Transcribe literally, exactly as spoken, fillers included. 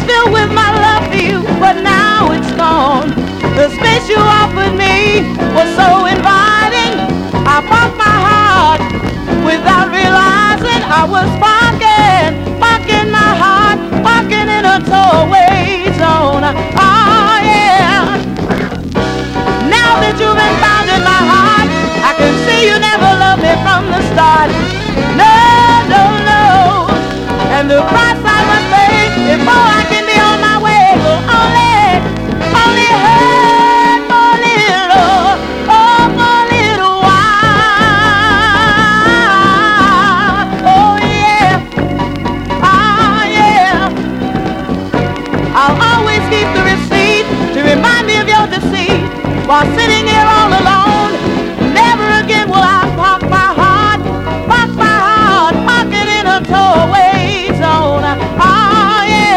filled with my love for you, but now it's gone. The space you offered me was so inviting. I broke my heart without realizing I was barking, barking my heart, barking in a tollway zone. I